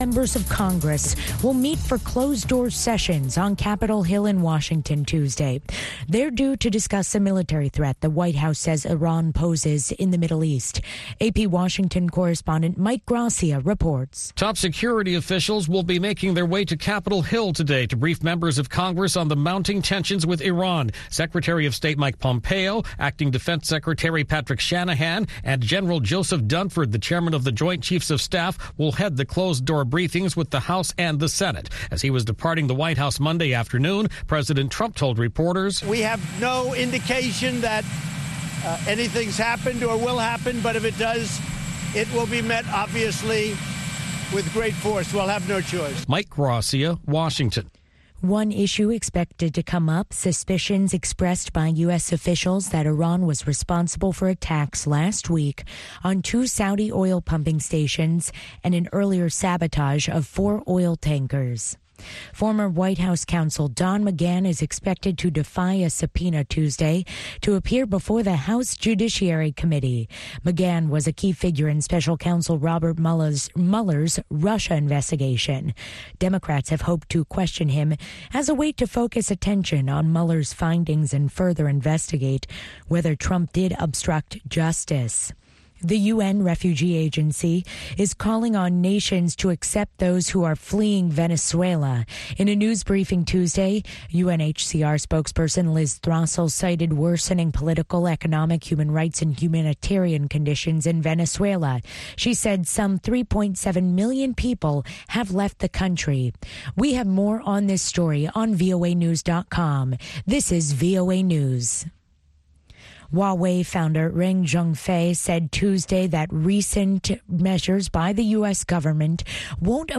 Members of Congress will meet for closed-door sessions on Capitol Hill in Washington Tuesday. They're due to discuss a military threat the White House says Iran poses in the Middle East. AP Washington correspondent Mike Gracia reports. Top security officials will be making their way to Capitol Hill today to brief members of Congress on the mounting tensions with Iran. Secretary of State Mike Pompeo, Acting Defense Secretary Patrick Shanahan, and General Joseph Dunford, the chairman of the Joint Chiefs of Staff, will head the closed-door briefings with the House and the Senate. As he was departing the White House Monday afternoon, President Trump told reporters, "We have no indication that anything's happened or will happen, but if it does, it will be met, obviously, with great force. We'll have no choice." Mike Gracia, Washington. One issue expected to come up, suspicions expressed by U.S. officials that Iran was responsible for attacks last week on 2 Saudi oil pumping stations and an earlier sabotage of 4 oil tankers. Former White House counsel Don McGahn is expected to defy a subpoena Tuesday to appear before the House Judiciary Committee. McGahn was a key figure in special counsel Robert Mueller's Russia investigation. Democrats have hoped to question him as a way to focus attention on Mueller's findings and further investigate whether Trump did obstruct justice. The UN Refugee Agency is calling on nations to accept those who are fleeing Venezuela. In a news briefing Tuesday, UNHCR spokesperson Liz Throssell cited worsening political, economic, human rights, and humanitarian conditions in Venezuela. She said some 3.7 million people have left the country. We have more on this story on voanews.com. This is VOA News. Huawei founder Ren Zhengfei said Tuesday that recent measures by the U.S. government won't